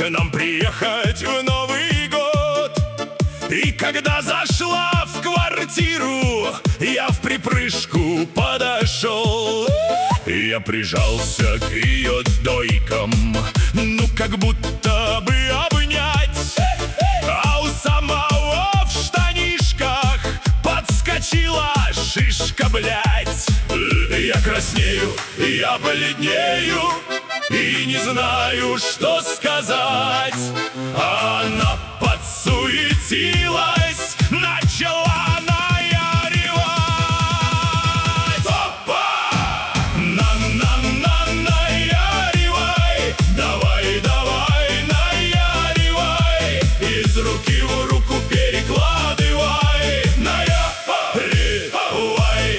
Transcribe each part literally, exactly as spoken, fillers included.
к нам приехать в Новый год. И когда зашла в квартиру, я в припрыжку подошел. Я прижался к ее дойкам, ну как будто бы обнять. А у самого в штанишках подскочила шишка, блядь. Я краснею, я бледнею и не знаю, что сказать. Она подсуетилась, начала наяривать. Опа! На-на-на-наяривай, давай, давай, наяривай, из руки в руку перекладывай, наяривай.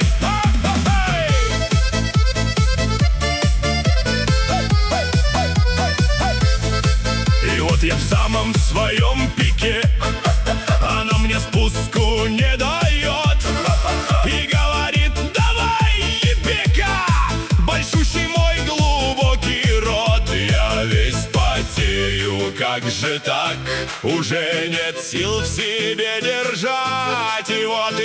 И вот я в самом своем пике, она мне спуску не дает и говорит: давай, ебека, большущий мой глубокий рот. Я весь потею, как же так, уже нет сил в себе держать. И вот